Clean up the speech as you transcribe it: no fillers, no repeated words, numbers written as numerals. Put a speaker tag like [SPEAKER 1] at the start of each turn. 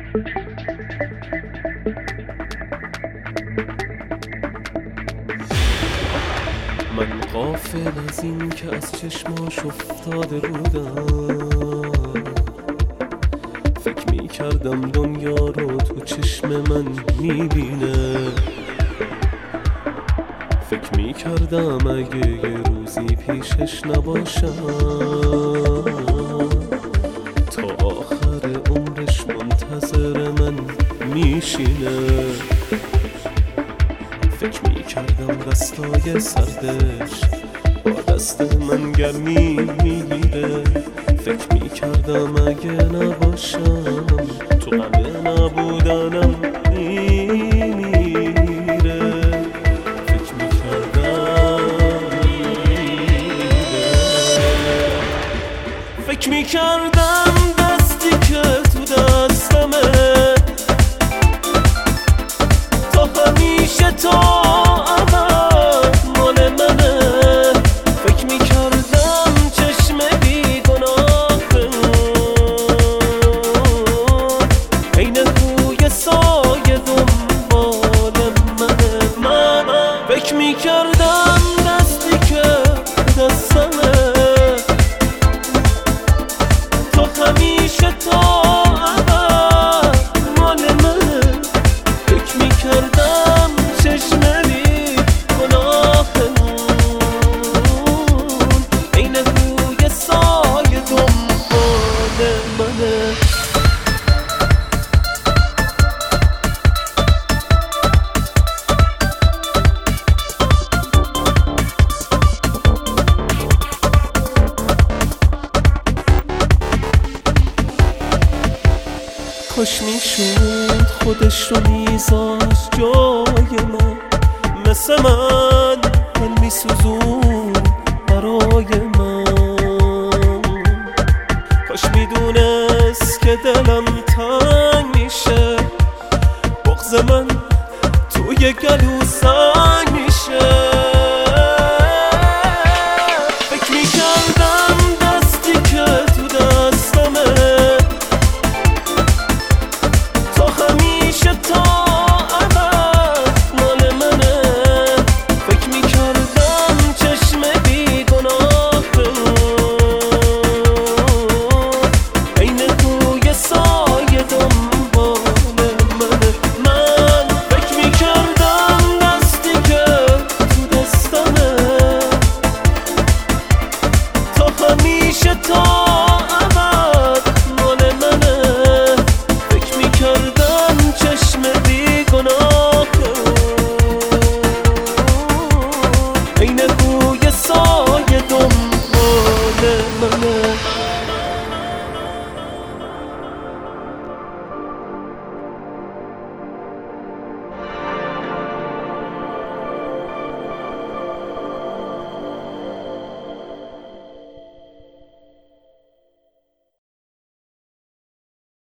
[SPEAKER 1] من غافل از این که از چشماش افتاده بودم، فکر میکردم دنیا رو تو چشم من میبینه، فکر میکردم اگه یه روزی پیشش نباشم تا آخر عمرش منتظر من میشینه. فکر میکردم دستای سردش با دست من گرمی میگیره، فکر میکردم اگه نباشم تو غم نبودنم میمیره، فکر میکردم فکر میکردم دستی که تو دستمه تا همیشه تا ابد مال منه، فکر میکردم چشم بیگناه عین روی سایه دنبال منه. من فکر میکردم دستی که دستمه تا همیشه تا ابد مال منه، فکر میکردم چشم بیگناه عین روی سایه دنبال منه. کاش میشد خودش رو میذاشت جای من، مثل من دل میسوزون برای من، کاش میدونست که دلم تنگ میشه، بغض من توی گلو